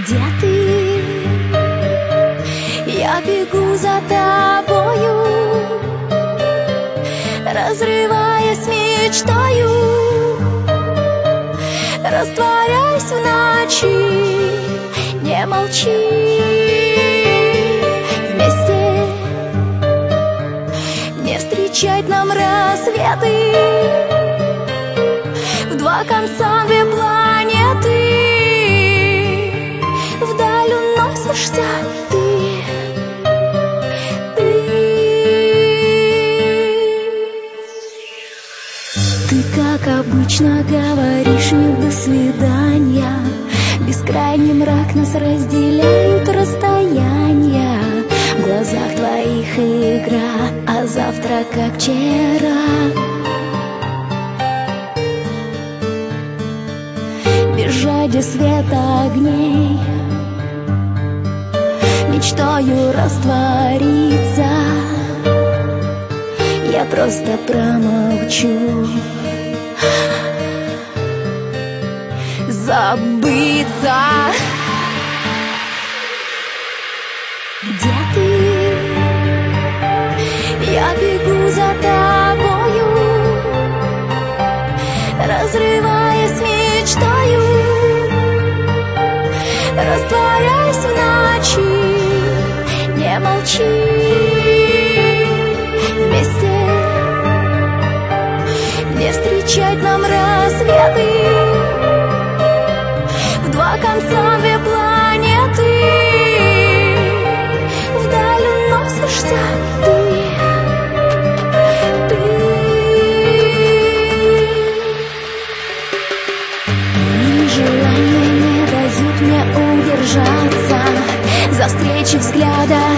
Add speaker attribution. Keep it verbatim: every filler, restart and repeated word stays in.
Speaker 1: Где ты? Я бегу за тобою, разрываясь мечтою, растворяясь в ночи. Не молчи, вместе не встречать нам рассветы, в два конца две планеты. Вдаль уносишься ты, ты. Ты, как обычно, говоришь мне до свидания. Бескрайний мрак нас разделяют расстояния. В глазах твоих игра, а завтра как вчера. Без жади света огней, мечтаю раствориться. Я просто промолчу, забыться. Где ты? Я бегу за тобою, разрываясь мечтою, растворяясь в ночи. Не молчи, вместе не встречать нам рассветы, в два конца две планеты. Вдаль уносишься ты, ты. Мои желания не дают мне удержаться. За встречи взгляда